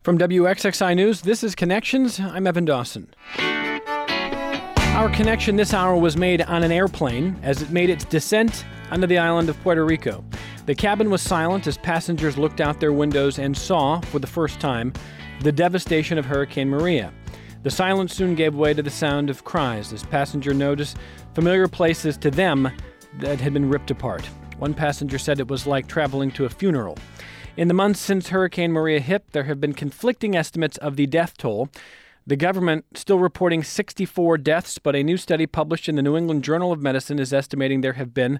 From WXXI News, this is Connections. I'm Evan Dawson. Our connection this hour was made on an airplane as it made its descent onto the island of Puerto Rico. The cabin was silent as passengers looked out their windows and saw, for the first time, the devastation of Hurricane Maria. The silence soon gave way to the sound of cries as passengers noticed familiar places to them that had been ripped apart. One passenger said it was like traveling to a funeral. In the months since Hurricane Maria hit, there have been conflicting estimates of the death toll. The government still reporting 64 deaths, but a new study published in the New England Journal of Medicine is estimating there have been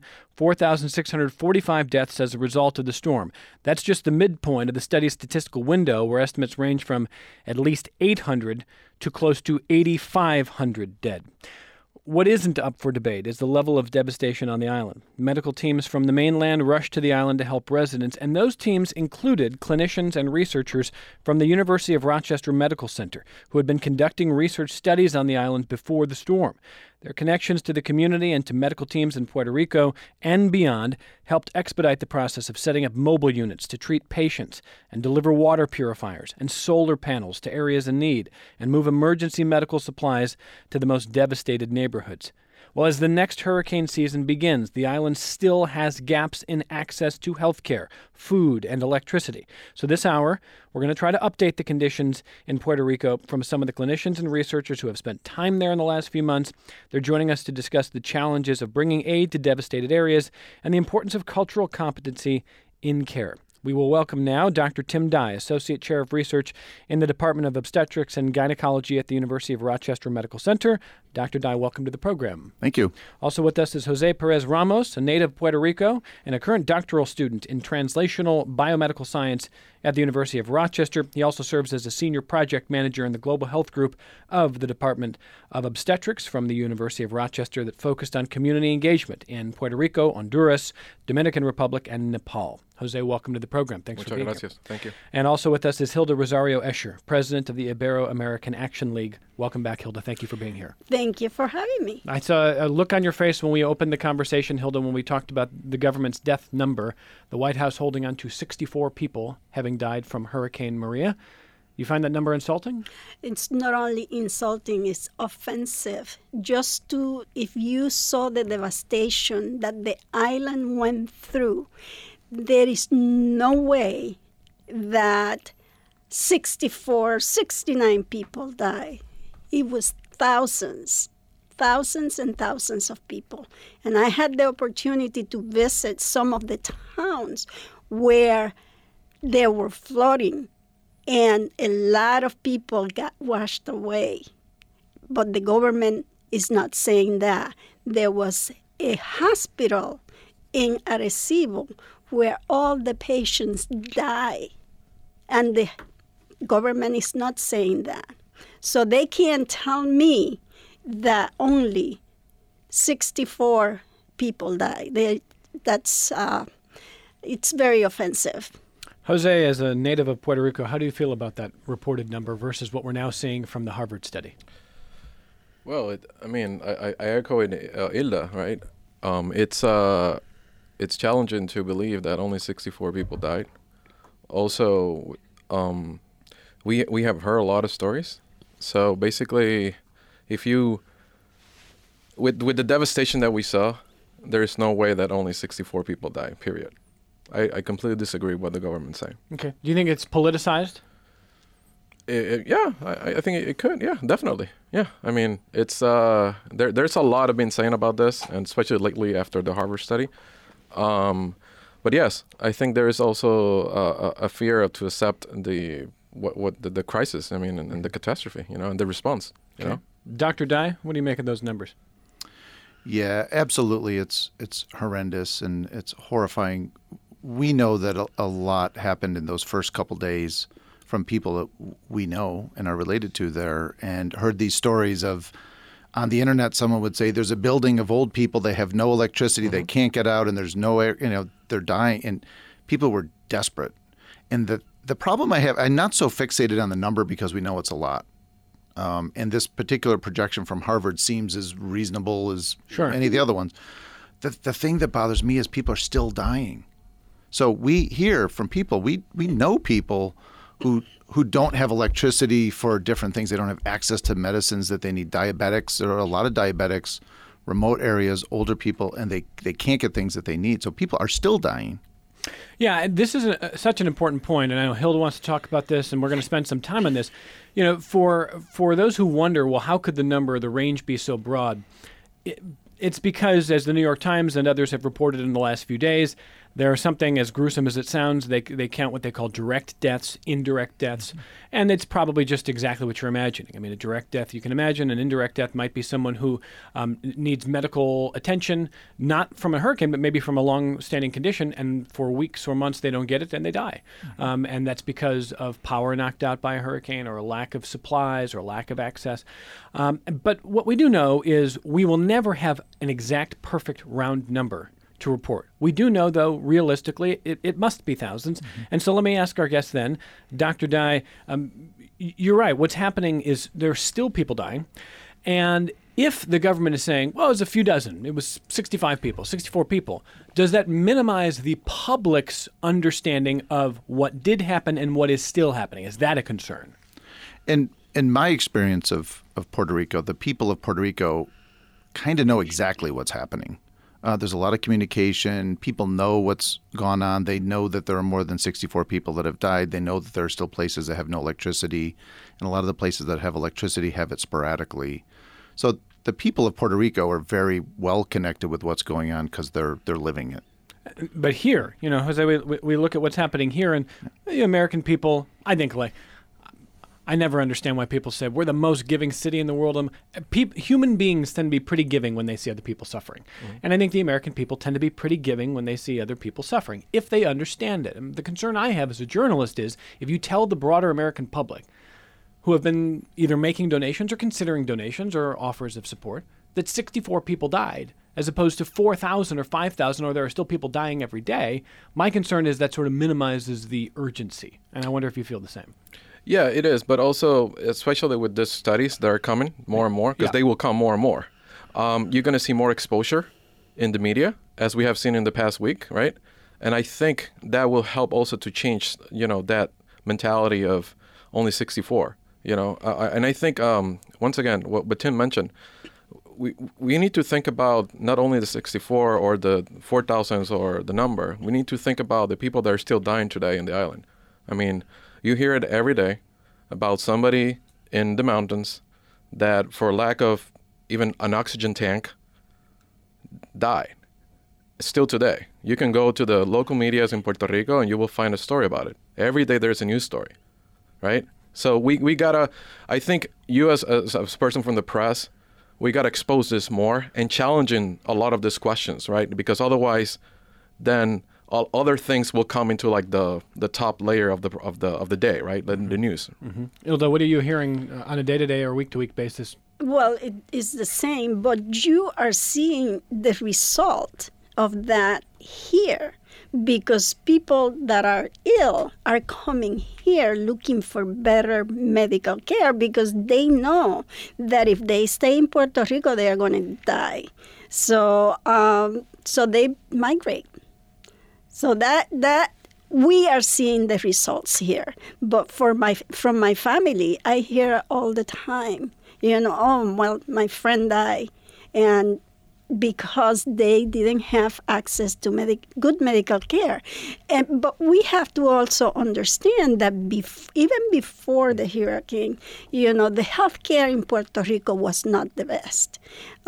4,645 deaths as a result of the storm. That's just the midpoint of the study's statistical window, where estimates range from at least 800 to close to 8,500 dead. What isn't up for debate is the level of devastation on the island. Medical teams from the mainland rushed to the island to help residents, and those teams included clinicians and researchers from the University of Rochester Medical Center, who had been conducting research studies on the island before the storm. Their connections to the community and to medical teams in Puerto Rico and beyond helped expedite the process of setting up mobile units to treat patients and deliver water purifiers and solar panels to areas in need and move emergency medical supplies to the most devastated neighborhoods. Well, as the next hurricane season begins, the island still has gaps in access to health care, food, and electricity. So this hour, we're going to try to update the conditions in Puerto Rico from some of the clinicians and researchers who have spent time there in the last few months. They're joining us to discuss the challenges of bringing aid to devastated areas and the importance of cultural competency in care. We will welcome now Dr. Tim Dye, Associate Chair of Research in the Department of Obstetrics and Gynecology at the University of Rochester Medical Center. Dr. Dye, welcome to the program. Thank you. Also with us is Jose Perez Ramos, a native of Puerto Rico and a current doctoral student in translational biomedical science at the University of Rochester. He also serves as a senior project manager in the Global Health Group of the Department of Obstetrics from the University of Rochester that focused on community engagement in Puerto Rico, Honduras, Dominican Republic, and Nepal. Jose, welcome to the program. Thanks for being here. Thank you. And also with us is Hilda Rosario Escher, president of the Ibero-American Action League. Welcome back, Hilda. Thank you for being here. Thank you for having me. I saw a look on your face when we opened the conversation, Hilda, when we talked about the government's death number, the White House holding on to 64 people having died from Hurricane Maria. You find that number insulting? It's not only insulting, it's offensive. If you saw the devastation that the island went through, there is no way that 64, 69 people died. It was thousands and thousands of people. And I had the opportunity to visit some of the towns where they were flooding, and a lot of people got washed away. But the government is not saying that. There was a hospital in Arecibo where all the patients die, and the government is not saying that. So they can't tell me that only 64 people died. It's very offensive. Jose, as a native of Puerto Rico, how do you feel about that reported number versus what we're now seeing from the Harvard study? Well, I echo Hilda, right? It's challenging to believe that only 64 people died. Also, we have heard a lot of stories. So basically, with the devastation that we saw, there is no way that only 64 people died, period. I completely disagree with what the government's saying. Okay. Do you think it's politicized? Yeah, I think it could. Yeah, definitely. Yeah, I mean, it's there's a lot of been saying about this, and especially lately after the Harvard study. But yes, I think there is also a fear to accept the crisis. I mean, and the catastrophe, and the response. You know. Dr. Dye, what do you make of those numbers? Yeah, absolutely. It's horrendous and it's horrifying. We know that a lot happened in those first couple days from people that we know and are related to there, and heard these stories of, on the internet, someone would say there's a building of old people, they have no electricity, they can't get out, and there's no air, they're dying, and people were desperate. And the problem I have, I'm not so fixated on the number because we know it's a lot. And this particular projection from Harvard seems as reasonable as any of the other ones. The thing that bothers me is people are still dying. So we hear from people, we know people who who don't have electricity for different things. They don't have access to medicines that they need. Diabetics, there are a lot of diabetics, remote areas, older people, and they can't get things that they need. So people are still dying. Yeah, and this is such an important point, and I know Hilda wants to talk about this, and we're going to spend some time on this. You know, for those who wonder, well, how could the range be so broad? It's because, as the New York Times and others have reported in the last few days, there are something as gruesome as it sounds. They count what they call direct deaths, indirect deaths, and it's probably just exactly what you're imagining. I mean, a direct death you can imagine. An indirect death might be someone who needs medical attention, not from a hurricane, but maybe from a long-standing condition, and for weeks or months they don't get it, and they die. And that's because of power knocked out by a hurricane or a lack of supplies or a lack of access. But what we do know is we will never have an exact, perfect, round number to report. We do know, though, realistically, it must be thousands. And so let me ask our guest then, Dr. Dye, you're right. What's happening is there are still people dying. And if the government is saying, well, it was a few dozen, it was 65 people, 64 people, does that minimize the public's understanding of what did happen and what is still happening? Is that a concern? And in my experience of Puerto Rico, the people of Puerto Rico kind of know exactly what's happening. There's a lot of communication. People know what's gone on. They know that there are more than 64 people that have died. They know that there are still places that have no electricity. And a lot of the places that have electricity have it sporadically. So the people of Puerto Rico are very well connected with what's going on because they're living it. But here, you know, Jose, we look at what's happening here, and the American people, I think, like, I never understand why people say we're the most giving city in the world. Human beings tend to be pretty giving when they see other people suffering. And I think the American people tend to be pretty giving when they see other people suffering, if they understand it. And the concern I have as a journalist is if you tell the broader American public, who have been either making donations or considering donations or offers of support, that 64 people died, as opposed to 4,000 or 5,000, or there are still people dying every day, my concern is that sort of minimizes the urgency. And I wonder if you feel the same. Yeah, it is. But also, especially with these studies that are coming more and more, because they will come more and more, you're going to see more exposure in the media, as we have seen in the past week, right? And I think that will help also to change, that mentality of only 64, and I think, once again, what Tim mentioned, we need to think about not only the 64 or the 4,000s or the number. We need to think about the people that are still dying today in the island. I mean, you hear it every day about somebody in the mountains that, for lack of even an oxygen tank, died. Still today. You can go to the local medias in Puerto Rico and you will find a story about it. Every day there's a news story, right? So we gotta, I think you as a person from the press, we gotta expose this more and challenging a lot of these questions, right? Because otherwise, then all other things will come into like the top layer of the day, right? The news. Hilda, what are you hearing on a day-to-day or week-to-week basis? Well, it is the same, but you are seeing the result of that here, because people that are ill are coming here looking for better medical care because they know that if they stay in Puerto Rico, they are going to die. So they migrate. So that we are seeing the results here. But from my family, I hear all the time, oh, well, my friend died, and because they didn't have access to good medical care. But we have to also understand that even before the hurricane, the health care in Puerto Rico was not the best.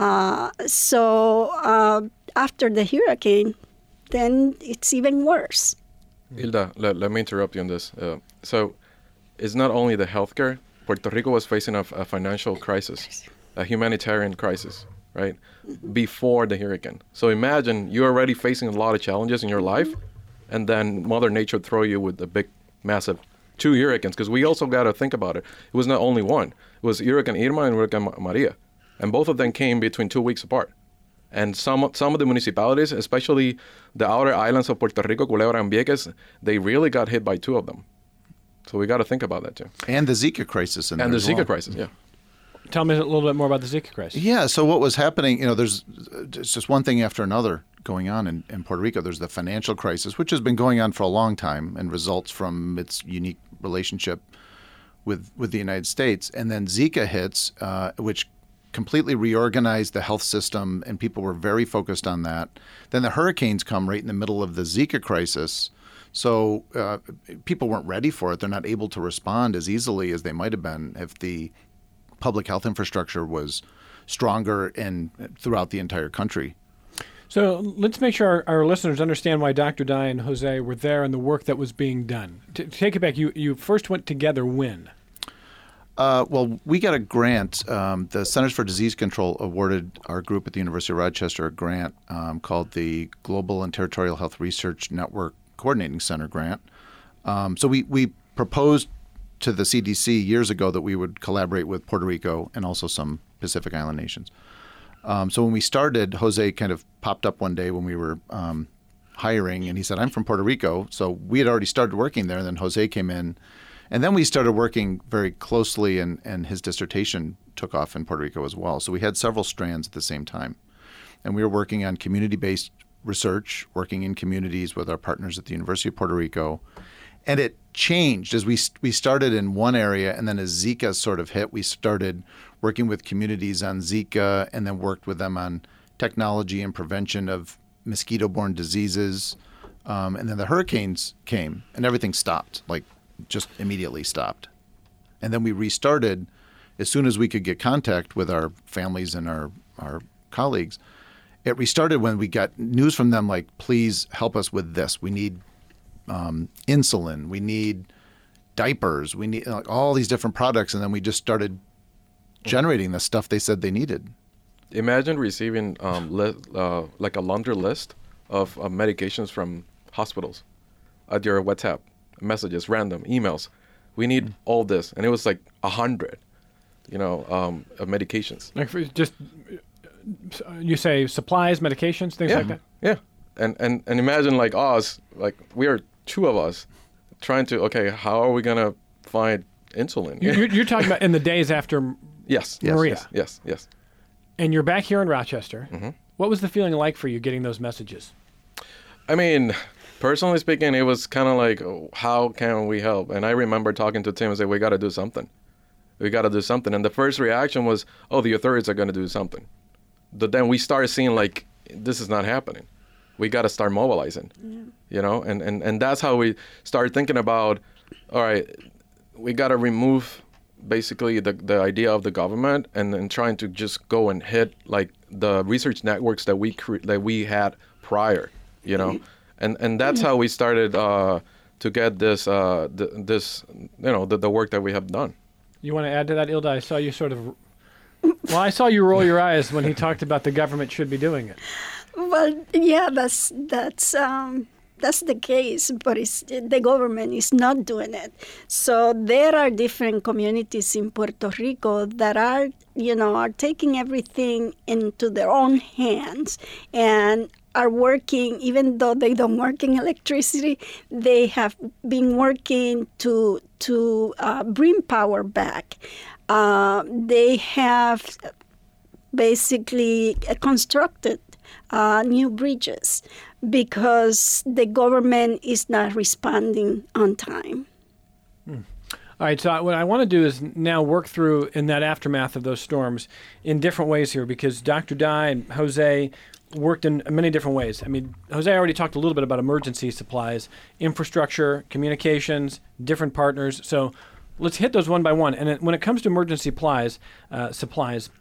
So after the hurricane, then it's even worse. Hilda, let me interrupt you on this. So it's not only the healthcare. Puerto Rico was facing a financial crisis, a humanitarian crisis, right, before the hurricane. So imagine you're already facing a lot of challenges in your life, and then Mother Nature throw you with a big, massive 2 hurricanes, because we also got to think about it. It was not only one. It was Hurricane Irma and Hurricane Maria, and both of them came between 2 weeks apart. And some of the municipalities, especially the outer islands of Puerto Rico, Culebra and Vieques, they really got hit by 2 of them. So we got to think about that too. And the Zika crisis. And the Zika crisis, yeah. Tell me a little bit more about the Zika crisis. Yeah, so what was happening, it's just one thing after another going on in Puerto Rico. There's the financial crisis, which has been going on for a long time and results from its unique relationship with the United States. And then Zika hits, which completely reorganized the health system, and people were very focused on that. Then the hurricanes come right in the middle of the Zika crisis. So people weren't ready for it. They're not able to respond as easily as they might have been if the public health infrastructure was stronger and throughout the entire country. So let's make sure our listeners understand why Dr. Dye and Jose were there and the work that was being done. To take it back, you first went together when? Well, we got a grant. The Centers for Disease Control awarded our group at the University of Rochester a grant called the Global and Territorial Health Research Network Coordinating Center grant. So we proposed to the CDC years ago that we would collaborate with Puerto Rico and also some Pacific Island nations. So when we started, Jose kind of popped up one day when we were hiring, and he said, I'm from Puerto Rico. So we had already started working there, and then Jose came in. And then we started working very closely, and his dissertation took off in Puerto Rico as well. So we had several strands at the same time. And we were working on community-based research, working in communities with our partners at the University of Puerto Rico. And it changed as we started in one area, and then as Zika sort of hit, we started working with communities on Zika and then worked with them on technology and prevention of mosquito-borne diseases. And then the hurricanes came, and everything stopped, like just immediately stopped. And then we restarted as soon as we could get contact with our families and our colleagues. It restarted when we got news from them like, please help us with this. We need insulin. We need diapers. We need all these different products. And then we just started generating the stuff they said they needed. Imagine receiving like a laundry list of medications from hospitals at your WhatsApp. Messages, random emails. We need all this, and it was like 100, of medications. Like just you say supplies, medications, things like that. Yeah, and imagine like us, like we are two of us, trying to how are we gonna find insulin? You're talking about in the days after yes, Maria. Yes. And you're back here in Rochester. Mm-hmm. What was the feeling like for you getting those messages? I mean, personally speaking, it was kind of like, how can we help? And I remember talking to Tim and saying, we got to do something. We got to do something. And the first reaction was, the authorities are going to do something. But then we started seeing like, this is not happening. We got to start mobilizing, and that's how we started thinking about, all right, we got to remove basically the idea of the government and trying to just go and hit like the research networks that we had prior. And that's how we started to get this the work that we have done. You want to add to that, Ilda? I saw you I saw you roll your eyes when he talked about the government should be doing it. Well, yeah, that's the case, but the government is not doing it. So there are different communities in Puerto Rico that are taking everything into their own hands and are working, even though they don't work in electricity, they have been working to bring power back. They have basically constructed new bridges because the government is not responding on time. All right, so what I want to do is now work through in that aftermath of those storms in different ways here, because Dr. Dye and Jose worked in many different ways. I mean, Jose already talked a little bit about emergency supplies, infrastructure, communications, different partners. So let's hit those one by one. And when it comes to emergency supplies,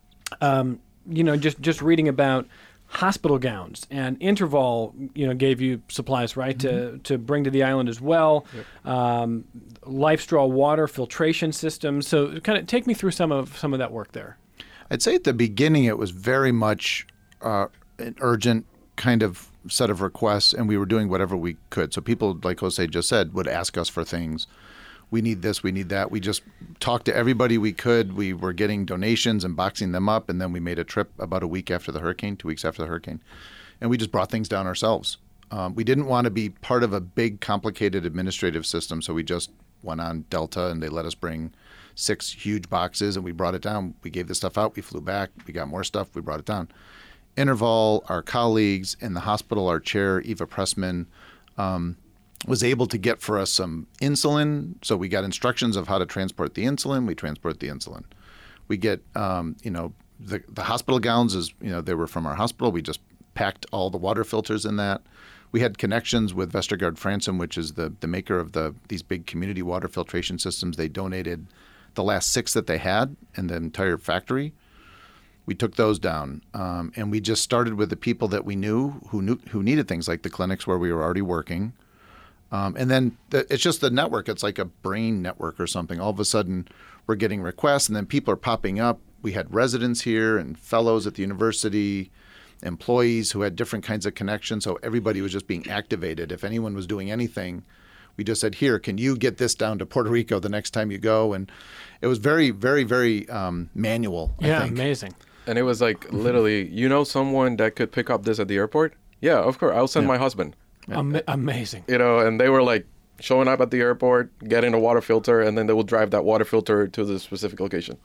just reading about hospital gowns and Interval, gave you supplies, right, to bring to the island as well. Yep. Life Straw water filtration systems. So kind of take me through some of that work there. I'd say at the beginning it was very much an urgent kind of set of requests, and we were doing whatever we could. So people, like Jose just said, would ask us for things. We need this, we need that. We just talked to everybody we could. We were getting donations and boxing them up, and then we made a trip about 2 weeks after the hurricane, and we just brought things down ourselves. We didn't want to be part of a big, complicated administrative system, so we just went on Delta, and they let us bring 6 huge boxes, and we brought it down. We gave the stuff out. We flew back. We got more stuff. We brought it down. Interval, our colleagues in the hospital, our chair, Eva Pressman, was able to get for us some insulin. So we got instructions of how to transport the insulin. We transport the insulin. We get, the hospital gowns they were from our hospital. We just packed all the water filters in that. We had connections with Vestergaard Fransen, which is the maker of these big community water filtration systems. They donated the last 6 that they had in the entire factory. We took those down, and we just started with the people that we knew who needed things, like the clinics where we were already working. And then it's just the network. It's like a brain network or something. All of a sudden, we're getting requests, and then people are popping up. We had residents here and fellows at the university, employees who had different kinds of connections. So everybody was just being activated. If anyone was doing anything, we just said, here, can you get this down to Puerto Rico the next time you go? And it was very, very, very manual, I think. Amazing. And it was like literally, someone that could pick up this at the airport? Yeah, of course. I'll send my husband. Amazing. And they were like showing up at the airport, getting a water filter, and then they will drive that water filter to the specific location.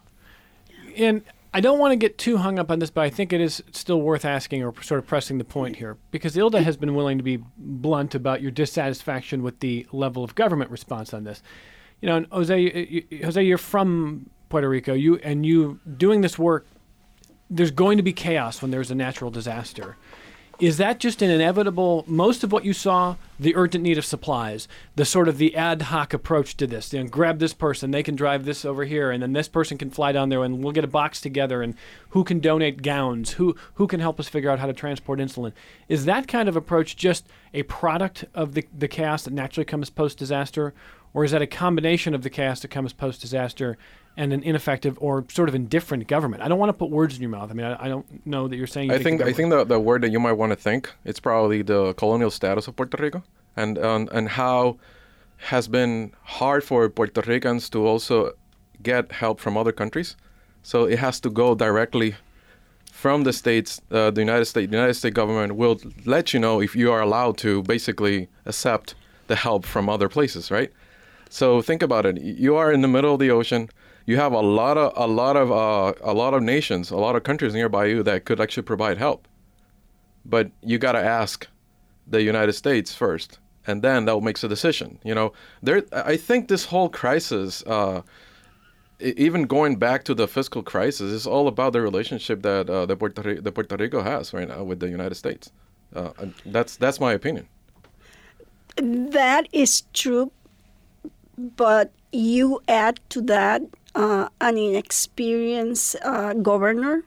And I don't want to get too hung up on this, but I think it is still worth asking or sort of pressing the point here, because ILDA has been willing to be blunt about your dissatisfaction with the level of government response on this. And Jose, you're from Puerto Rico. You doing this work, there's going to be chaos when there's a natural disaster. Is that just an inevitable, most of what you saw, the urgent need of supplies, the sort of the ad hoc approach to this, grab this person, they can drive this over here, and then this person can fly down there, and we'll get a box together, and who can donate gowns, who can help us figure out how to transport insulin? Is that kind of approach just a product of the chaos that naturally comes post-disaster, or is that a combination of the chaos that comes post-disaster and an ineffective or sort of indifferent government? I don't want to put words in your mouth. I mean, I don't know that you're saying. I think the word that you might want to think, it's probably the colonial status of Puerto Rico, and how has been hard for Puerto Ricans to also get help from other countries. So it has to go directly from the states. The United States government will let you know if you are allowed to basically accept the help from other places, right? So think about it. You are in the middle of the ocean. You have a lot of nations, a lot of countries nearby you that could actually provide help. But you got to ask the United States first, and then that makes a decision. I think this whole crisis, even going back to the fiscal crisis, is all about the relationship that the Puerto Rico has right now with the United States. That's my opinion. That is true, but you add to that an inexperienced governor,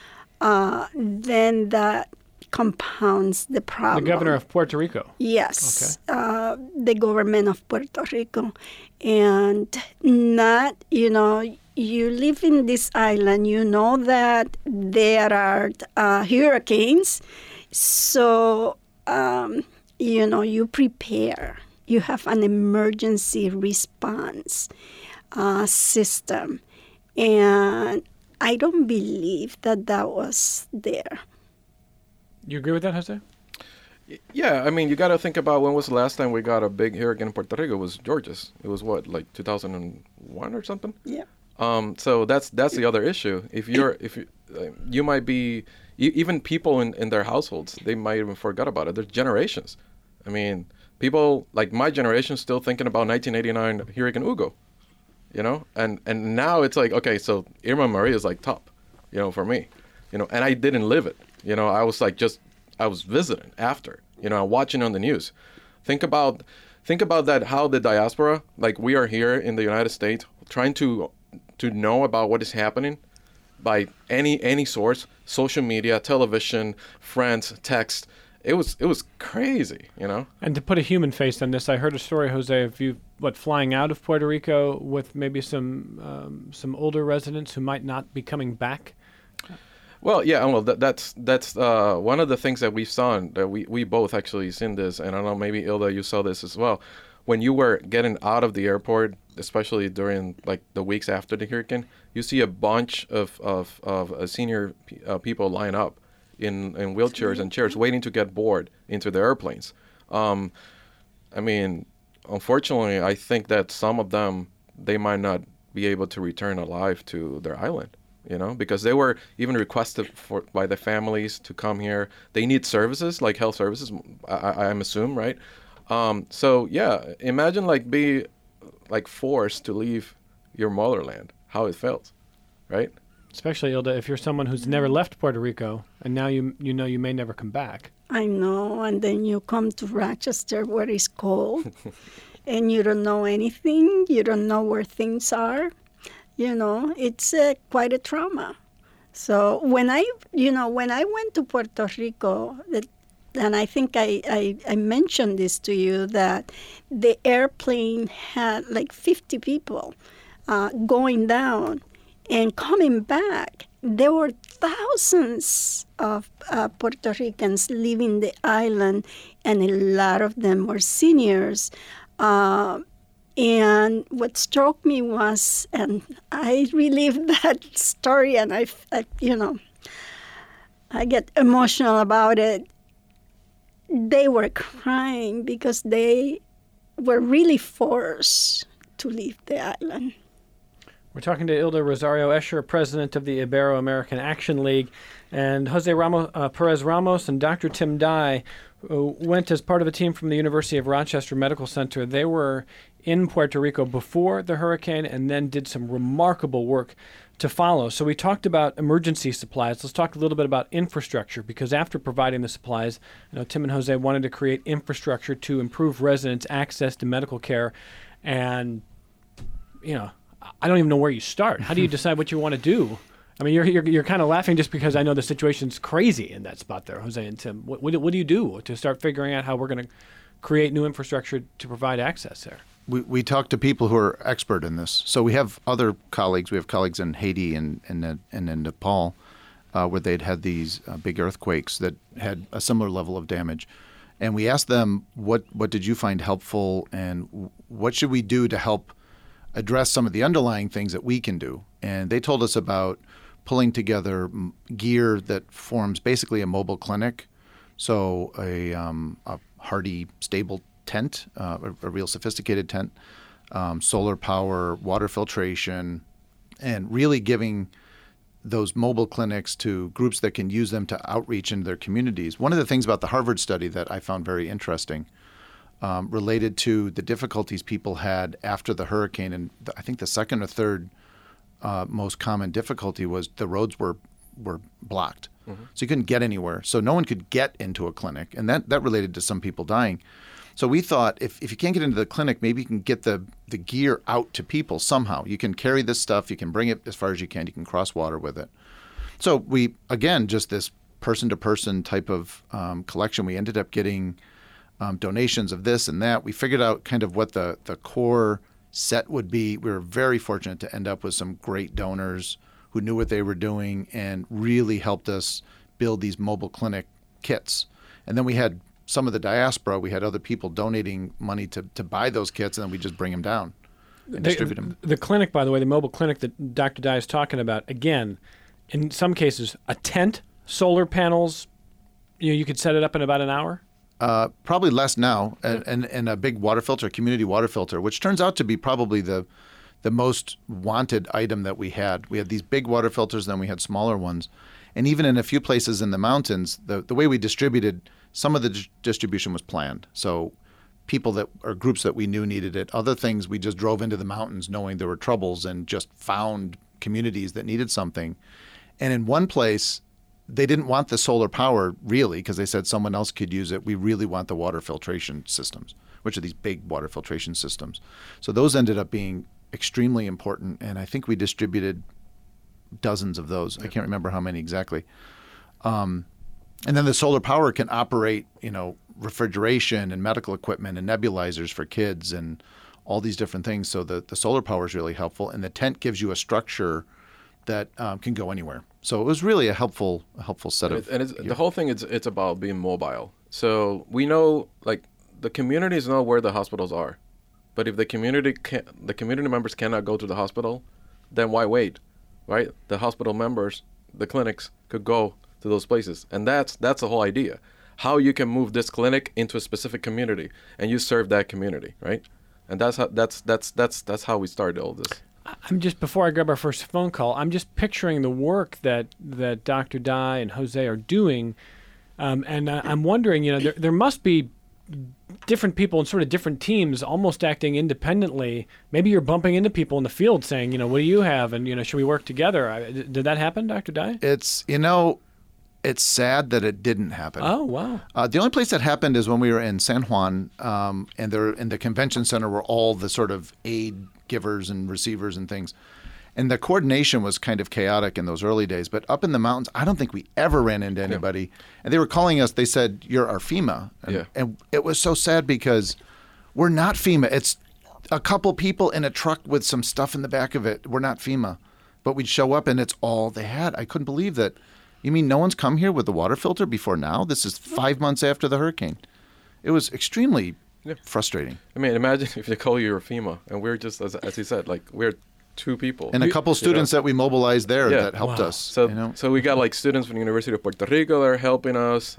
then that compounds the problem. The governor of Puerto Rico. Yes, okay. The government of Puerto Rico. And not, you live in this island, you know that there are hurricanes, so, you prepare. You have an emergency response system. And I don't believe that was there. You agree with that, Jose? Yeah, I mean, you got to think about when was the last time we got a big hurricane in Puerto Rico. It was Georges. It was what, like 2001 or something? Yeah. So that's the other issue. You might be, even people in their households, they might even forget about it. There's generations. I mean, people like my generation still thinking about 1989 Hurricane Hugo, and now it's like, okay, so Irma Maria is like top, for me, and I didn't live it. I was like I was visiting after, watching on the news. Think about that, how the diaspora, like we are here in the United States, trying to know about what is happening by any source, social media, television, friends, text. It was crazy, And to put a human face on this, I heard a story, Jose, of you flying out of Puerto Rico with maybe some older residents who might not be coming back. Well, yeah, well, that's one of the things that we saw, that we both actually seen this, and I don't know, maybe Ilda, you saw this as well. When you were getting out of the airport, especially during like the weeks after the hurricane, you see a bunch of senior people line up in wheelchairs and chairs waiting to get board into the airplanes. I mean, unfortunately, I think that some of them, they might not be able to return alive to their island. Because they were even requested by the families to come here. They need services like health services, I'm assuming, right? So yeah, imagine like being like forced to leave your motherland, how it felt, right? Especially, Ilda, if you're someone who's never left Puerto Rico and now you know you may never come back. I know, and then you come to Rochester where it's cold, and you don't know anything. You don't know where things are. You know, it's quite a trauma. So when I went to Puerto Rico, and I think I mentioned this to you, that the airplane had like 50 people going down and coming back. There were thousands of Puerto Ricans leaving the island, and a lot of them were seniors. And what struck me was, and I relived that story, and I get emotional about it. They were crying because they were really forced to leave the island. We're talking to Ilda Rosario Escher, president of the Ibero-American Action League, and Jose Perez Ramos and Dr. Tim Dye went as part of a team from the University of Rochester Medical Center. They were in Puerto Rico before the hurricane and then did some remarkable work to follow. So we talked about emergency supplies. Let's talk a little bit about infrastructure, because after providing the supplies, Tim and Jose wanted to create infrastructure to improve residents' access to medical care. And, I don't even know where you start. How do you decide what you want to do? I mean, you're kind of laughing just because I know the situation's crazy in that spot there, Jose and Tim. What do you do to start figuring out how we're going to create new infrastructure to provide access there? We talk to people who are expert in this. So we have other colleagues. We have colleagues in Haiti and in Nepal, where they'd had these big earthquakes that had a similar level of damage. And we asked them, what did you find helpful, and what should we do to help address some of the underlying things that we can do? And they told us about pulling together gear that forms basically a mobile clinic. So a hardy, stable tent, a real sophisticated tent, solar power, water filtration, and really giving those mobile clinics to groups that can use them to outreach into their communities. One of the things about the Harvard study that I found very interesting related to the difficulties people had after the hurricane, and I think the second or third most common difficulty was the roads were blocked. Mm-hmm. So you couldn't get anywhere. So no one could get into a clinic, and that related to some people dying. So we thought if you can't get into the clinic, maybe you can get the gear out to people somehow. You can carry this stuff. You can bring it as far as you can. You can cross water with it. So we, again, just this person-to-person type of collection. We ended up getting donations of this and that. We figured out kind of what the core set would be. We were very fortunate to end up with some great donors who knew what they were doing and really helped us build these mobile clinic kits. And then we had some of the diaspora. We had other people donating money to buy those kits, and then we just bring them down and distribute them. The clinic, by the way, the mobile clinic that Dr. Dye is talking about, again, in some cases, a tent, solar panels, you could set it up in about an hour? Probably less now, and a big water filter, community water filter, which turns out to be probably the most wanted item that we had. We had these big water filters, then we had smaller ones. And even in a few places in the mountains, the way we distributed, some of the distribution was planned. So people or groups that we knew needed it. Other things, we just drove into the mountains knowing there were troubles and just found communities that needed something. And in one place, they didn't want the solar power really because they said someone else could use it. We really want the water filtration systems, which are these big water filtration systems. So those ended up being extremely important, and I think we distributed dozens of those. I can't remember how many exactly. And then the solar power can operate, refrigeration and medical equipment and nebulizers for kids and all these different things. So the solar power is really helpful, and the tent gives you a structure that can go anywhere. So it was really a helpful set of. And the whole thing it's about being mobile. So we know, like, the communities know where the hospitals are, but if the community members cannot go to the hospital, then why wait, right? The hospital members, the clinics could go to those places, and that's the whole idea. How you can move this clinic into a specific community, and you serve that community, right? And that's how we started all this. I'm just, before I grab our first phone call, I'm just picturing the work that Dr. Dye and Jose are doing, and I'm wondering, there must be different people in sort of different teams almost acting independently. Maybe you're bumping into people in the field saying, what do you have? And, should we work together? Did that happen, Dr. Dye? It's sad that it didn't happen. Oh, wow. The only place that happened is when we were in San Juan, and there in the convention center were all the sort of aid givers and receivers and things. And the coordination was kind of chaotic in those early days. But up in the mountains, I don't think we ever ran into anybody. Yeah. And they were calling us. They said, "You're our FEMA." And it was so sad because we're not FEMA. It's a couple people in a truck with some stuff in the back of it. We're not FEMA. But we'd show up, and it's all they had. I couldn't believe that. You mean no one's come here with the water filter before now? This is 5 months after the hurricane. It was extremely frustrating. I mean, imagine if they call you a FEMA, and we're just, as you said, we're 2 people. And a couple students that we mobilized there that helped us. So we got students from the University of Puerto Rico that are helping us,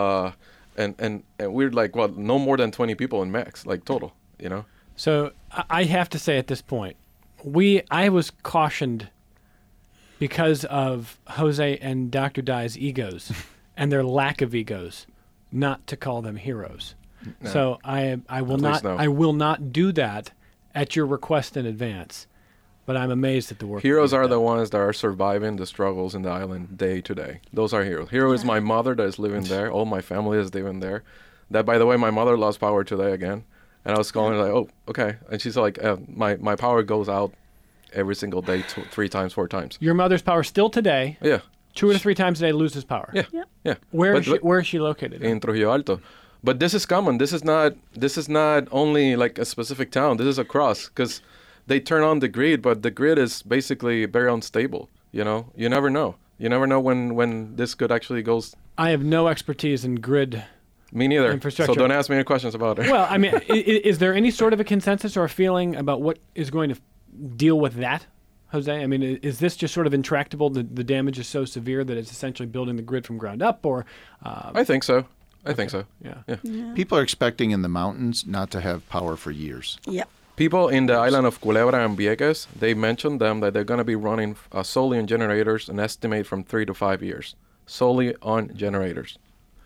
and we're no more than 20 people in max, total, So I have to say at this point, I was cautioned because of Jose and Dr. Dye's egos and their lack of egos, not to call them heroes. No. So I will not do that at your request in advance. But I'm amazed at the work. Heroes are the ones that are surviving the struggles in the island day to day. Those are heroes. Hero is my mother that is living there. All my family is living there. That, by the way, my mother lost power today again. And I was calling her oh, okay. And she's like, my power goes out every single day, 3 times, 4 times. Your mother's power still today? Yeah. 2 or 3 times a day loses power? Yeah. Where is she located? In Trujillo Alto. But this is common. This is not only a specific town. This is across, because they turn on the grid, but the grid is basically very unstable. You never know. You never know when this could actually goes. I have no expertise in grid. Me neither. Infrastructure. So don't ask me any questions about it. Well, I mean, is there any sort of a consensus or a feeling about what is going to deal with that, Jose? I mean, is this just sort of intractable? The damage is so severe that it's essentially building the grid from ground up, or? I think so. I think so. Yeah. People are expecting in the mountains not to have power for years. Yep. People in the island of Culebra and Vieques, they mentioned them that they're going to be running solely on generators, an estimate from 3 to 5 years. Solely on generators.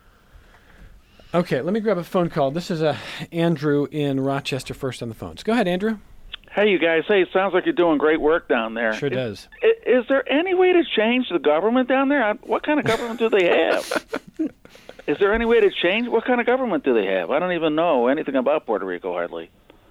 Okay, let me grab a phone call. This is Andrew in Rochester first on the phones. Go ahead, Andrew. Hey, you guys. Hey, it sounds like you're doing great work down there. Sure does. Is there any way to change the government down there? What kind of government do they have? Is there any way to change? What kind of government do they have? I don't even know anything about Puerto Rico, hardly.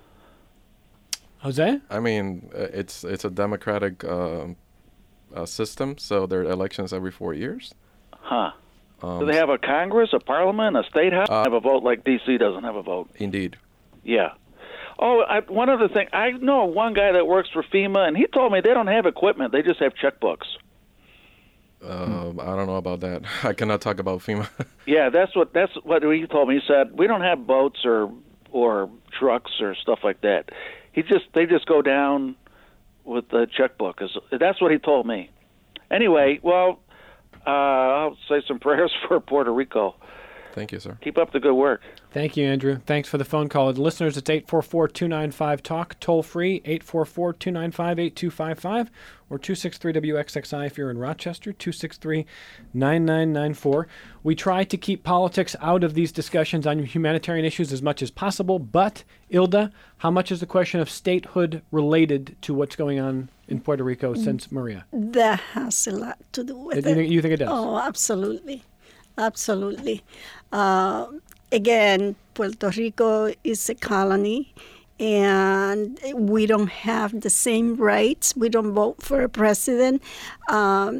Jose? I mean, it's a democratic system, so there are elections every 4 years. Huh. Do they have a Congress, a parliament, a state house? Have a vote like D.C. doesn't have a vote. Indeed. Yeah. Oh, one other thing. I know one guy that works for FEMA, and he told me they don't have equipment. They just have checkbooks. I don't know about that. I cannot talk about FEMA. Yeah, that's what he told me. He said, we don't have boats or trucks or stuff like that. They just go down with the checkbook. That's what he told me. Anyway, well, I'll say some prayers for Puerto Rico. Thank you, sir. Keep up the good work. Thank you, Andrew. Thanks for the phone call. Listeners, it's 844-295-TALK, toll free, 844-295-8255, or 263-WXXI if you're in Rochester, 263-9994. We try to keep politics out of these discussions on humanitarian issues as much as possible, but, Ilda, how much is the question of statehood related to what's going on in Puerto Rico since Maria? That has a lot to do with it. You think it does? Oh, absolutely. Absolutely. Again, Puerto Rico is a colony, and we don't have the same rights. We don't vote for a president. For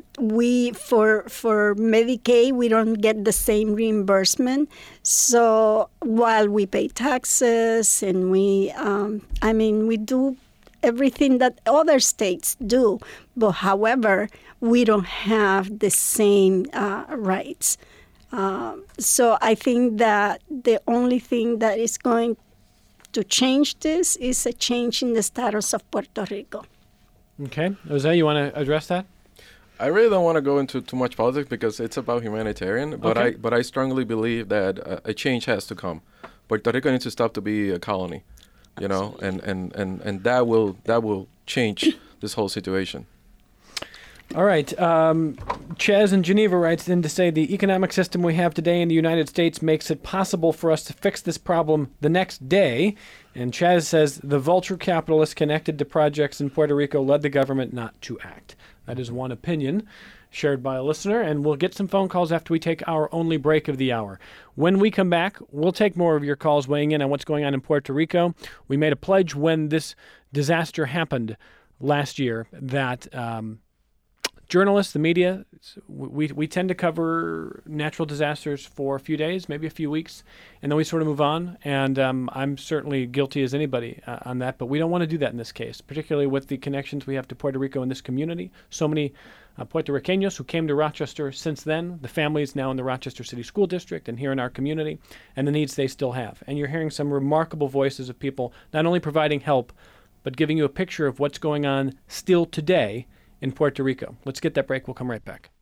Medicaid, we don't get the same reimbursement. So while we pay taxes and we do everything that other states do, but however, we don't have the same rights. So I think that the only thing that is going to change this is a change in the status of Puerto Rico. Okay. Jose, you want to address that? I really don't want to go into too much politics because it's about humanitarian, but okay. I strongly believe that a change has to come. Puerto Rico needs to stop to be a colony, and that will change this whole situation. All right. Ches in Geneva writes in to say the economic system we have today in the United States makes it possible for us to fix this problem the next day. And Ches says the vulture capitalists connected to projects in Puerto Rico led the government not to act. That is one opinion shared by a listener, and we'll get some phone calls after we take our only break of the hour. When we come back, we'll take more of your calls weighing in on what's going on in Puerto Rico. We made a pledge when this disaster happened last year that journalists, the media, we tend to cover natural disasters for a few days, maybe a few weeks, and then we sort of move on. And I'm certainly guilty as anybody on that, but we don't want to do that in this case, particularly with the connections we have to Puerto Rico in this community. So many Puerto Ricanos who came to Rochester since then, the families now in the Rochester City School District and here in our community, and the needs they still have. And you're hearing some remarkable voices of people not only providing help, but giving you a picture of what's going on still today in Puerto Rico. Let's get that break. We'll come right back.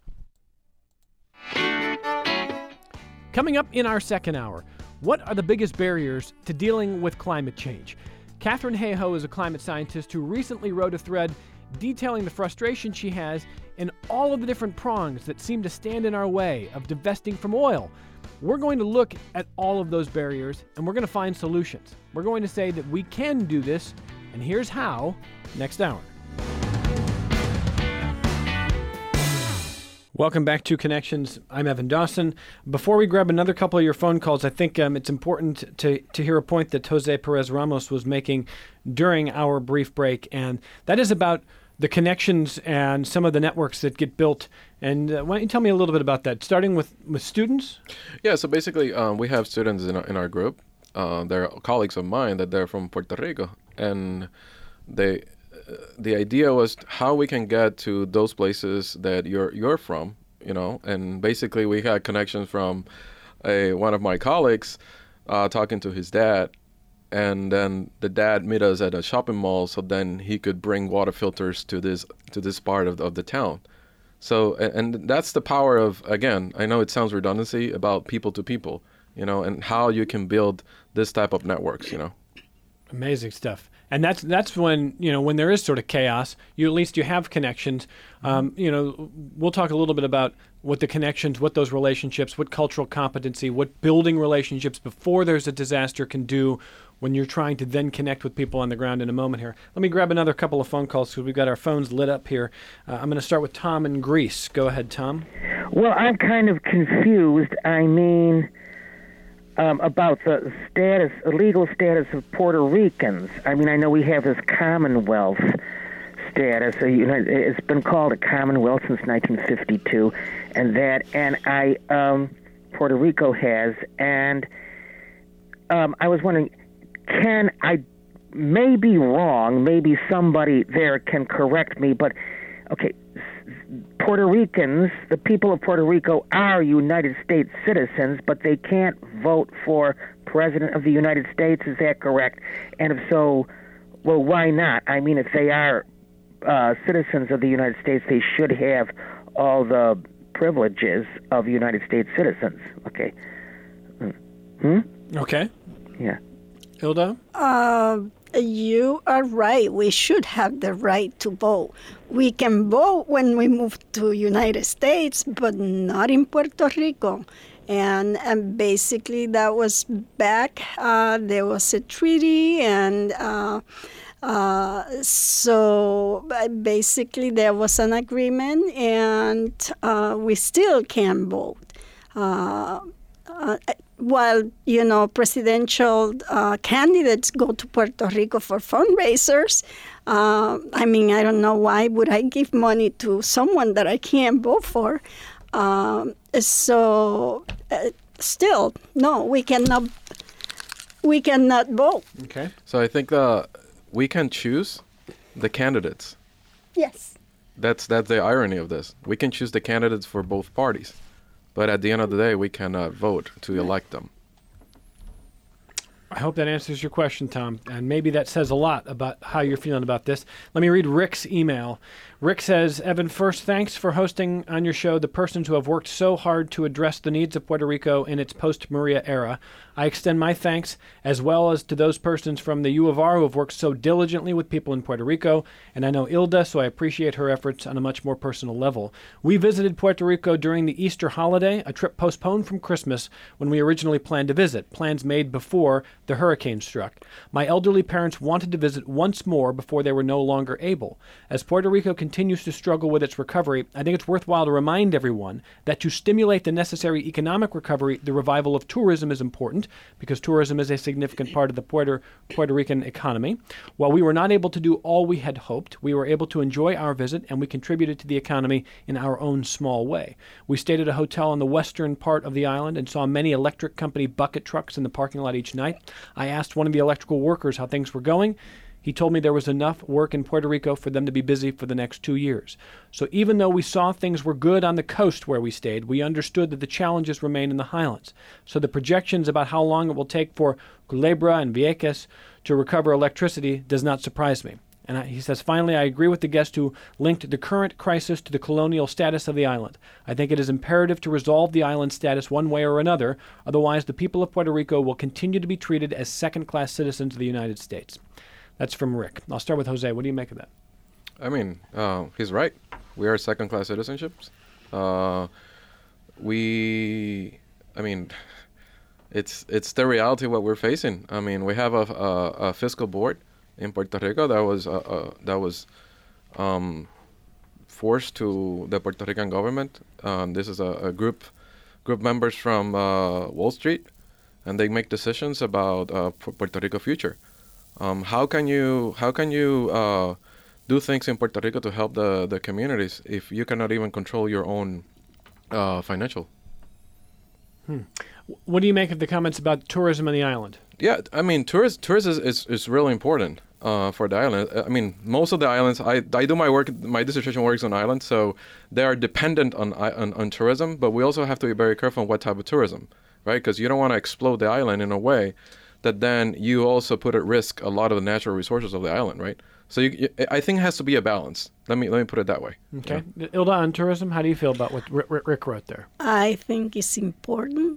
Coming up in our second hour, what are the biggest barriers to dealing with climate change? Katharine Hayhoe is a climate scientist who recently wrote a thread detailing the frustration she has in all of the different prongs that seem to stand in our way of divesting from oil. We're going to look at all of those barriers, and we're going to find solutions. We're going to say that we can do this, and here's how, next hour. Welcome back to Connections. I'm Evan Dawson. Before we grab another couple of your phone calls, I think it's important to hear a point that Jose Perez Ramos was making during our brief break, and that is about the connections and some of the networks that get built. And why don't you tell me a little bit about that, starting with students? Yeah, so basically we have students in our group. They're colleagues of mine that they're from Puerto Rico, and the idea was how we can get to those places that you're from, and basically we had connections from one of my colleagues talking to his dad, and then the dad met us at a shopping mall so then he could bring water filters to this part of the town. So, and that's the power of, again, I know it sounds redundancy about people to people, and how you can build this type of networks, Amazing stuff. And that's when, when there is sort of chaos, at least you have connections. We'll talk a little bit about what the connections, what those relationships, what cultural competency, what building relationships before there's a disaster can do when you're trying to then connect with people on the ground in a moment here. Let me grab another couple of phone calls because we've got our phones lit up here. I'm going to start with Tom in Greece. Go ahead, Tom. Well, I'm kind of confused. About the legal status of Puerto Ricans. I know we have this Commonwealth status. It's been called a Commonwealth since 1952, and Puerto Rico has. And I was wondering, I may be wrong, maybe somebody there can correct me, but okay, Puerto Ricans, the people of Puerto Rico, are United States citizens, but they can't vote for President of the United States. Is that correct? And if so, well, why not? If they are citizens of the United States, they should have all the privileges of United States citizens. Okay. Okay. Yeah. Hilda? You are right. We should have the right to vote. We can vote when we move to United States, but not in Puerto Rico. And basically that was back. There was a treaty, and so basically there was an agreement, and we still can vote. While, presidential candidates go to Puerto Rico for fundraisers, I don't know why would I give money to someone that I can't vote for. Still, no, we cannot vote. Okay. So I think we can choose the candidates. Yes. That's the irony of this. We can choose the candidates for both parties. But at the end of the day, we cannot vote to elect them. I hope that answers your question, Tom. And maybe that says a lot about how you're feeling about this. Let me read Rick's email. Rick says, Evan, first, thanks for hosting on your show the persons who have worked so hard to address the needs of Puerto Rico in its post-Maria era. I extend my thanks as well as to those persons from the U of R who have worked so diligently with people in Puerto Rico. And I know Ilda, so I appreciate her efforts on a much more personal level. We visited Puerto Rico during the Easter holiday, a trip postponed from Christmas when we originally planned to visit, plans made before the hurricane struck. My elderly parents wanted to visit once more before they were no longer able. As Puerto Rico continues to struggle with its recovery, I think it's worthwhile to remind everyone that to stimulate the necessary economic recovery, the revival of tourism is important, because tourism is a significant part of the Puerto Rican economy. While we were not able to do all we had hoped, we were able to enjoy our visit, and we contributed to the economy in our own small way. We stayed at a hotel on the western part of the island and saw many electric company bucket trucks in the parking lot each night. I asked one of the electrical workers how things were going. He told me there was enough work in Puerto Rico for them to be busy for the next 2 years. So even though we saw things were good on the coast where we stayed, we understood that the challenges remain in the highlands. So the projections about how long it will take for Culebra and Vieques to recover electricity does not surprise me. And he says, finally, I agree with the guest who linked the current crisis to the colonial status of the island. I think it is imperative to resolve the island status one way or another. Otherwise, the people of Puerto Rico will continue to be treated as second-class citizens of the United States. That's from Rick. I'll start with Jose. What do you make of that? I mean, he's right. We are second-class citizenships. It's the reality of what we're facing. I mean, we have a fiscal board in Puerto Rico that was forced to the Puerto Rican government. This is a group members from Wall Street, and they make decisions about Puerto Rico future. How can you do things in Puerto Rico to help the communities if you cannot even control your own financial? What do you make of the comments about tourism on the island? Yeah, I mean, tourism is really important for the island. I mean, most of the islands, I do my dissertation works on islands, so they are dependent on tourism, but we also have to be very careful on what type of tourism, right? Because you don't want to explode the island in a way that then you also put at risk a lot of the natural resources of the island, right? So I think it has to be a balance. Let me put it that way. Okay. Yeah. Ilda, on tourism, how do you feel about what Rick wrote there? I think it's important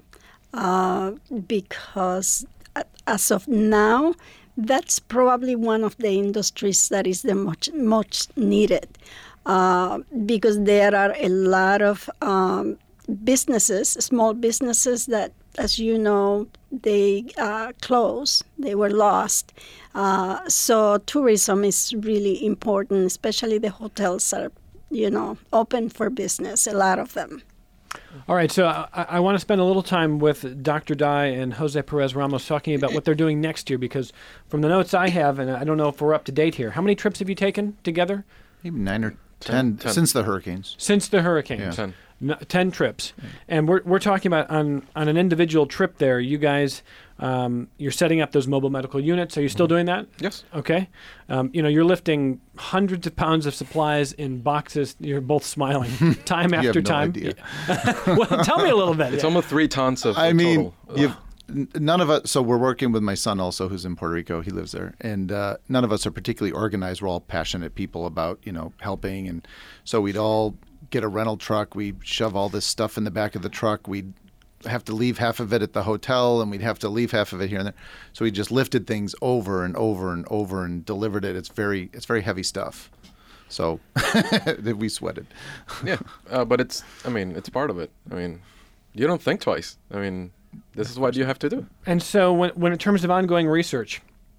because as of now, that's probably one of the industries that is the much needed because there are a lot of businesses, small businesses that, as you know, they closed, they were lost. So tourism is really important, especially the hotels are, open for business, a lot of them. All right, so I want to spend a little time with Dr. Dye and Jose Perez Ramos talking about what they're doing next year, because from the notes I have, and I don't know if we're up to date here, how many trips have you taken together? Maybe 9 or 10 since the hurricanes. Since the hurricanes. Yeah. 10 trips. And we're talking about on an individual trip there, you guys, you're setting up those mobile medical units. Are you still doing that? Yes. Okay. You're lifting hundreds of pounds of supplies in boxes. You're both smiling time after time. You have no idea. Well, tell me a little bit. It's almost 3 tons of total. Total. None of us, so we're working with my son also who's in Puerto Rico. He lives there. And none of us are particularly organized. We're all passionate people about, helping. And so we'd all get a rental truck. We shove all this stuff in the back of the truck. We'd have to leave half of it at the hotel, and we'd have to leave half of it here and there. So we just lifted things over and over and over and delivered it. It's very heavy stuff. So we sweated. Yeah, but it's part of it. I mean, you don't think twice. I mean, this is what you have to do. And so when in terms of ongoing research,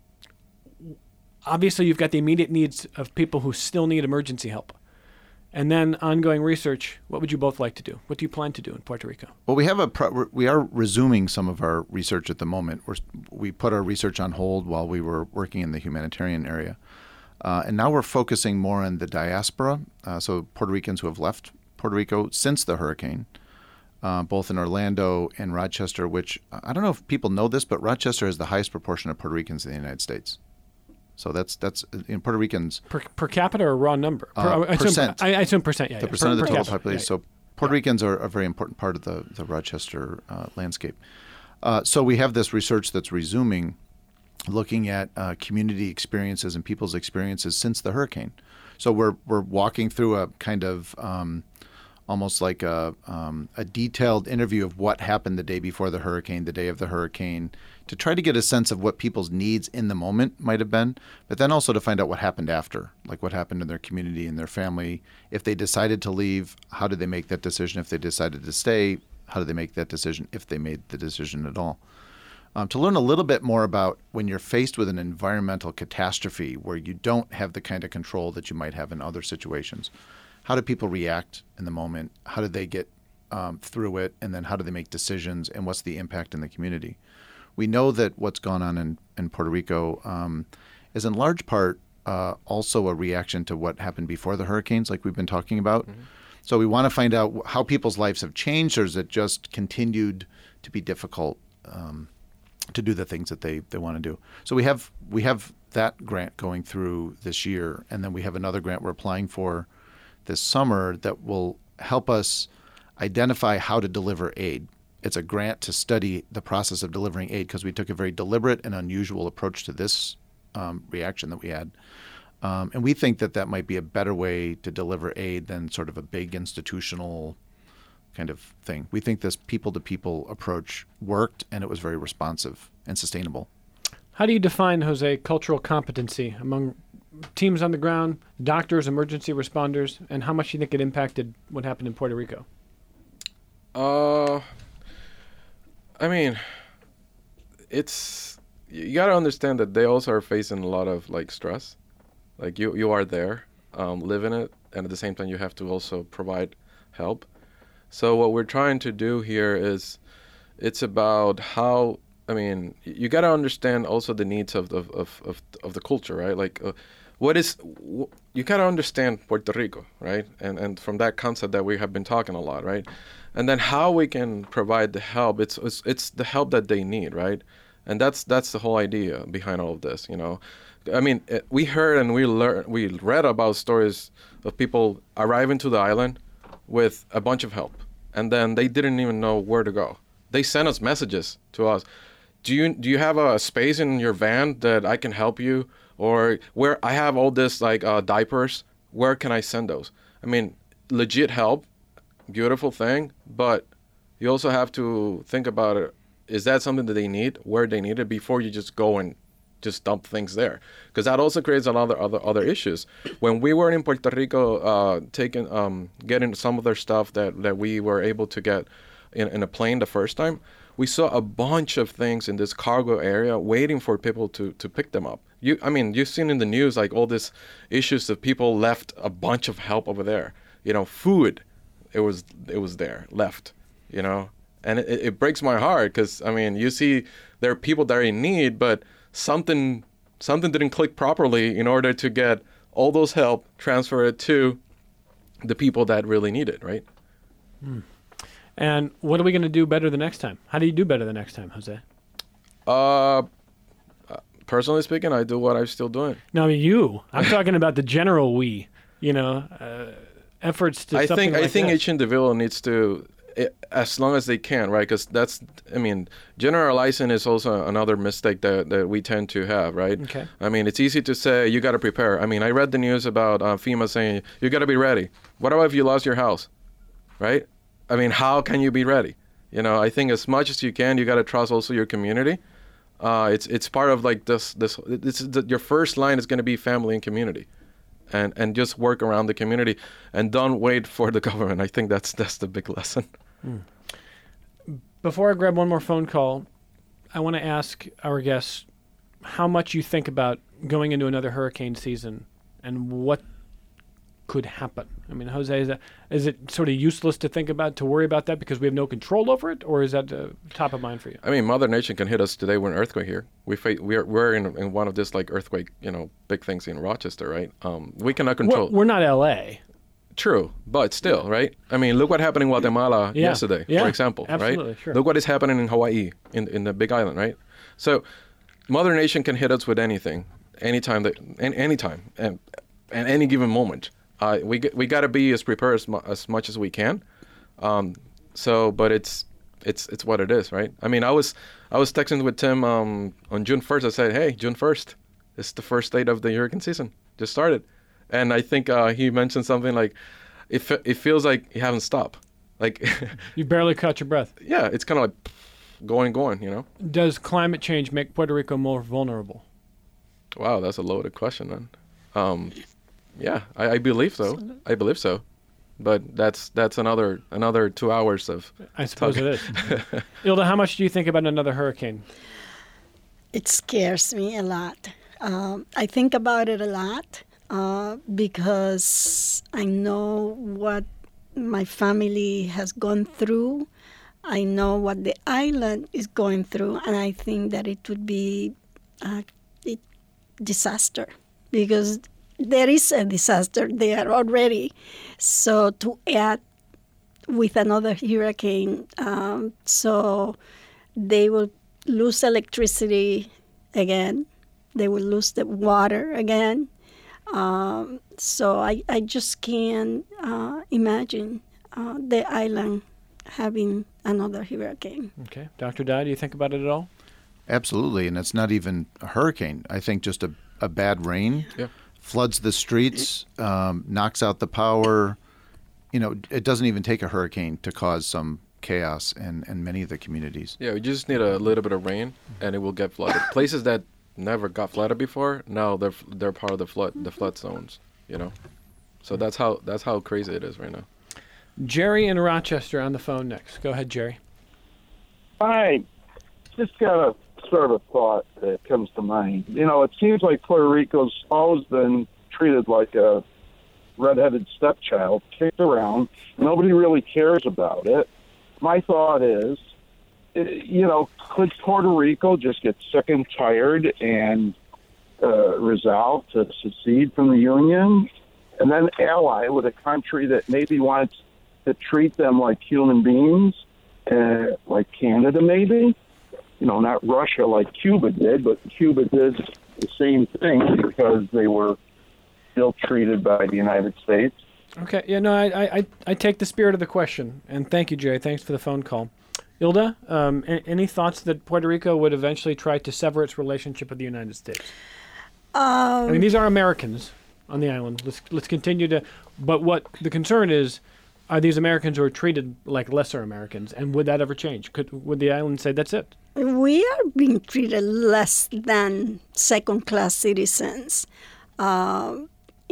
obviously you've got the immediate needs of people who still need emergency help. And then ongoing research, what would you both like to do? What do you plan to do in Puerto Rico? Well, we are resuming some of our research at the moment. We put our research on hold while we were working in the humanitarian area. And now we're focusing more on the diaspora, so Puerto Ricans who have left Puerto Rico since the hurricane, both in Orlando and Rochester, which I don't know if people know this, but Rochester has the highest proportion of Puerto Ricans in the United States. So that's in Puerto Ricans per capita or raw number. Percent. I assume percent. Yeah, the percent of the total population. Yeah. So Puerto Ricans are a very important part of the Rochester landscape. So we have this research that's resuming, looking at community experiences and people's experiences since the hurricane. So we're walking through a kind of almost like a detailed interview of what happened the day before the hurricane, the day of the hurricane, to try to get a sense of what people's needs in the moment might have been, but then also to find out what happened after, like what happened in their community and their family. If they decided to leave, how did they make that decision? If they decided to stay, how did they make that decision, if they made the decision at all? To learn a little bit more about when you're faced with an environmental catastrophe where you don't have the kind of control that you might have in other situations. How do people react in the moment? How do they get through it? And then how do they make decisions? And what's the impact in the community? We know that what's gone on in Puerto Rico is in large part also a reaction to what happened before the hurricanes, like we've been talking about. Mm-hmm. So we want to find out how people's lives have changed, or is it just continued to be difficult to do the things that they want to do. So we have that grant going through this year, and then we have another grant we're applying for this summer that will help us identify how to deliver aid. It's a grant to study the process of delivering aid because we took a very deliberate and unusual approach to this reaction that we had. And we think that might be a better way to deliver aid than sort of a big institutional kind of thing. We think this people-to-people approach worked, and it was very responsive and sustainable. How do you define, Jose, cultural competency among teams on the ground, doctors, emergency responders, and how much do you think it impacted what happened in Puerto Rico? I mean, you got to understand that they also are facing a lot of like stress. Like you are there, living it, and at the same time you have to also provide help. So what we're trying to do here is, it's about how, I mean, you got to understand also the needs of the culture, right? Like, you got to understand Puerto Rico, right? And from that concept that we have been talking a lot, right? And then how we can provide the help. It's the help that they need, right? And that's the whole idea behind all of this, you know. I mean, we heard and we read about stories of people arriving to the island with a bunch of help, and then they didn't even know where to go. They sent us messages to us. Do you have a space in your van that I can help you? Or where I have all this like diapers, where can I send those? I mean, legit help, beautiful thing, but you also have to think about it. Is that something that they need, where they need it, before you just go and just dump things there? Because that also creates a lot of other issues. When we were in Puerto Rico, getting some of their stuff that we were able to get in a plane the first time, we saw a bunch of things in this cargo area waiting for people to pick them up. You've seen in the news like all these issues of people left a bunch of help over there. You know, food, it was there left. You know, and it breaks my heart because I mean, you see there are people that are in need, but something didn't click properly in order to get all those help transferred to the people that really need it, right? Mm. And what are we going to do better the next time? How do you do better the next time, Jose? Personally speaking, I do what I'm still doing. No, I mean you. I'm talking about the general we. You know, efforts to. I think each individual needs to, as long as they can, right? Because generalizing is also another mistake that we tend to have, right? Okay. I mean, it's easy to say you got to prepare. I mean, I read the news about FEMA saying you got to be ready. What about if you lost your house, right? I mean, how can you be ready? You know, I think as much as you can, you got to trust also your community. It's part of like your first line is going to be family and community, and just work around the community, and don't wait for the government. I think that's the big lesson. Mm. Before I grab one more phone call, I want to ask our guests how much you think about going into another hurricane season and what could happen. I mean, Jose, is it sort of useless to worry about that because we have no control over it, or is that top of mind for you? I mean, Mother Nature can hit us today with an earthquake here. We're in one of this like earthquake, you know, big things in Rochester, right? We cannot control. We're not LA. True, but still, right? I mean, look what happened in Guatemala yesterday, for example, absolutely, right? Sure. Look what is happening in Hawaii, in the Big Island, right? So, Mother Nature can hit us with anything, anytime, and any given moment. We got to be as prepared as much as we can. But it's what it is, right? I mean, I was texting with Tim on June 1st. I said, hey, June 1st, it's the first date of the hurricane season. Just started. And I think he mentioned something like, it feels like you haven't stopped. Like You barely caught your breath. Yeah, it's kind of like going, you know? Does climate change make Puerto Rico more vulnerable? Wow, that's a loaded question, then. Yeah, I believe so. I believe so. But that's another 2 hours of I suppose it is. Ilda, how much do you think about another hurricane? It scares me a lot. I think about it a lot because I know what my family has gone through. I know what the island is going through, and I think that it would be a disaster because there is a disaster there already. So to add with another hurricane, so they will lose electricity again. They will lose the water again. So I just can't imagine the island having another hurricane. Okay. Dr. Dye, do you think about it at all? Absolutely, and it's not even a hurricane. I think just a bad rain floods the streets, knocks out the power. You know, it doesn't even take a hurricane to cause some chaos in many of the communities. Yeah, we just need a little bit of rain, and it will get flooded. Places that never got flooded before, now they're part of the flood zones. You know, so that's how crazy it is right now. Jerry in Rochester on the phone next. Go ahead, Jerry. Hi. Just got a sort of a thought that comes to mind. You know, it seems like Puerto Rico's always been treated like a redheaded stepchild, kicked around. Nobody really cares about it. My thought is, you know, could Puerto Rico just get sick and tired and resolve to secede from the Union and then ally with a country that maybe wants to treat them like human beings, like Canada maybe? You know, not Russia like Cuba did, but Cuba did the same thing because they were still treated by the United States. Okay. Yeah, no, I take the spirit of the question. And thank you, Jerry. Thanks for the phone call. Ilda, any thoughts that Puerto Rico would eventually try to sever its relationship with the United States? I mean, these are Americans on the island. Let's continue to... But what the concern is, are these Americans who are treated like lesser Americans? And would that ever change? Would the island say, that's it? We are being treated less than second-class citizens. And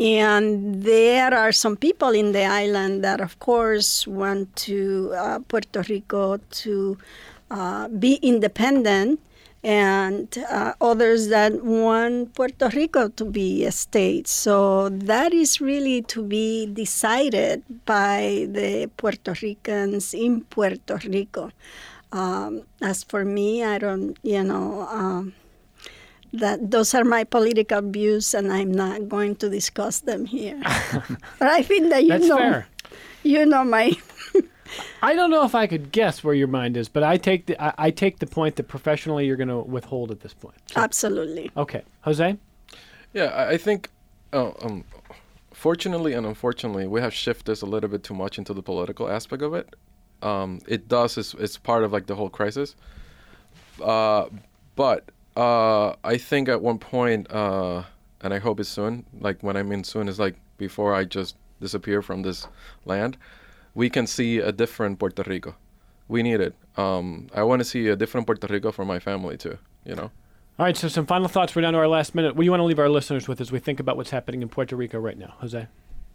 there are some people in the island that, of course, want to Puerto Rico to be independent, and others that want Puerto Rico to be a state. So that is really to be decided by the Puerto Ricans in Puerto Rico. As for me, I don't, that those are my political views, and I'm not going to discuss them here. But I think that That's fair. You know my. I don't know if I could guess where your mind is, but I take the point that professionally you're going to withhold at this point. So. Absolutely. Okay, Jose. Yeah, I think. Fortunately and unfortunately, we have shifted this a little bit too much into the political aspect of it. It's part of like the whole crisis. But I think at one point, and I hope it's soon, like when I mean soon is like before I just disappear from this land, we can see a different Puerto Rico. We need it. I want to see a different Puerto Rico for my family too, you know? All right, so some final thoughts. We're down to our last minute. What do you want to leave our listeners with as we think about what's happening in Puerto Rico right now? Jose?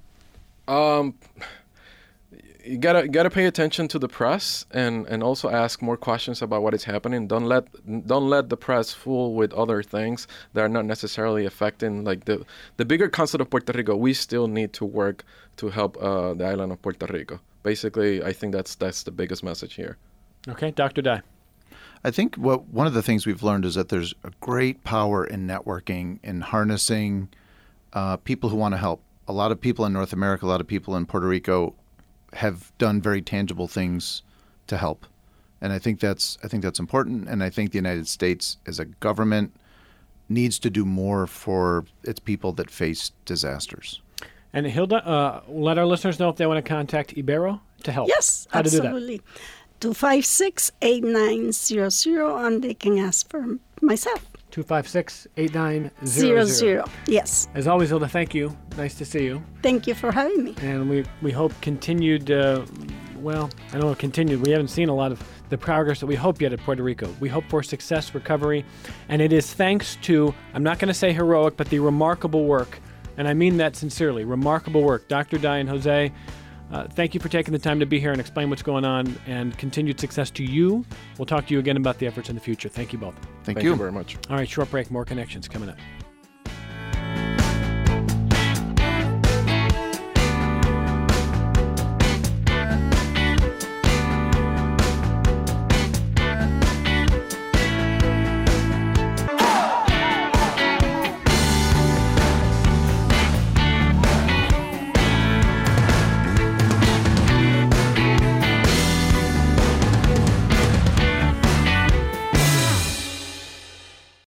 You gotta pay attention to the press and also ask more questions about what is happening. Don't let the press fool with other things that are not necessarily affecting like the bigger concept of Puerto Rico. We still need to work to help the island of Puerto Rico. Basically, I think that's the biggest message here. Okay, Dr. Dye. I think one of the things we've learned is that there's a great power in networking, in harnessing people who want to help. A lot of people in North America, a lot of people in Puerto Rico have done very tangible things to help. And I think that's important. And I think the United States as a government needs to do more for its people that face disasters. And Hilda, let our listeners know if they want to contact Ibero to help. Yes, How absolutely. To do 256-8900, and they can ask for myself. 256-8900. Yes. As always, Hilda, thank you. Nice to see you. Thank you for having me. And we hope continued, I don't know, continued. We haven't seen a lot of the progress that we hope yet at Puerto Rico. We hope for success, recovery, and it is thanks to, I'm not going to say heroic, but the remarkable work, and I mean that sincerely, remarkable work. Dr. Diane Jose, thank you for taking the time to be here and explain what's going on, and continued success to you. We'll talk to you again about the efforts in the future. Thank you both. Thank you very much. All right, short break, more Connections coming up.